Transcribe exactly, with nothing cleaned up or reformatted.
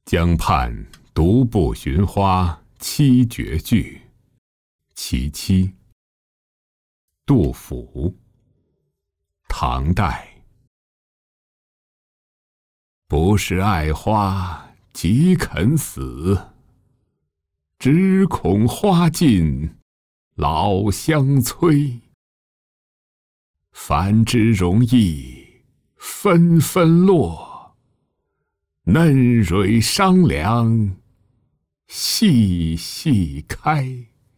江畔独步寻花七绝句，其七。杜甫，唐代。不是爱花即肯死，只恐花尽老相催。繁枝容易纷纷落，嫩蕊伤凉细细开。